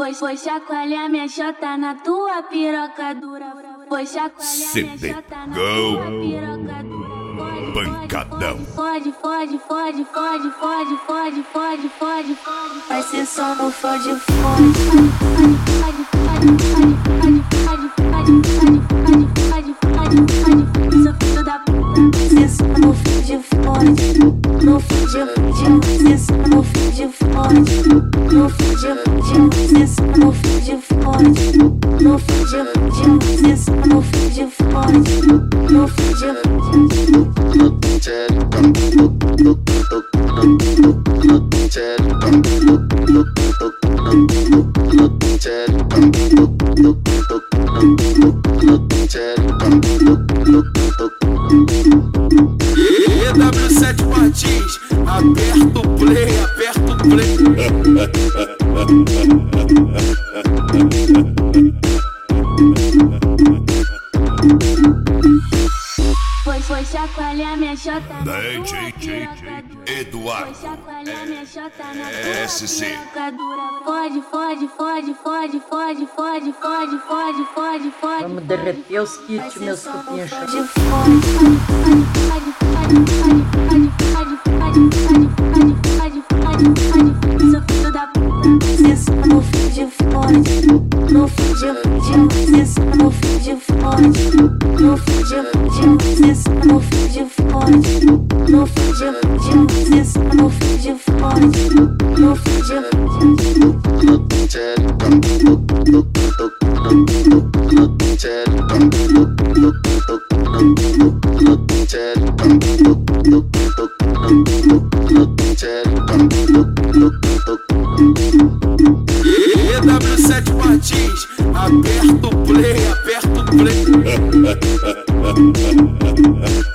Foi chacoalhar minha chota na tua piroca dura. Foi chacoalhar minha chota na tua piroca dura. Pancadão. Fode, fode, fode, fode, fode, fode, fode, fode, fode. Vai ser só no fode, fode. Sou filho da puta. Vai ser só no fode, fode. No fode, fode. Vai ser só no fode, fode. No fode, fode. Vai ser só no fode, fode. No fode, fode. Vai ser só no fode, fode. No fode, fode. EW7 Martins, aperta o play, aperta o play. Foi chacoalhar minha chota na tua DJ Eduardo Foi chacoalhar minha chota na tua SC. piroca dura. Fode, fode, fode, fode, fode, fode, fode, fode, fode, fode. Vamos derreter os kits, meus cupinhos. Fode, fode, fode, fode, fode, fode, fode, fode, fode, fode, fode, fode. Sou filho da puta. Vai ser só no fode, fode. No fode, fode. Vai ser só no fode, fode. No fode, fode. Vai ser só no fode, fode. No fode, fode. Vai ser só no fode, fode. No fode, fode. EW7 Martins, aperta o play, aperta o play.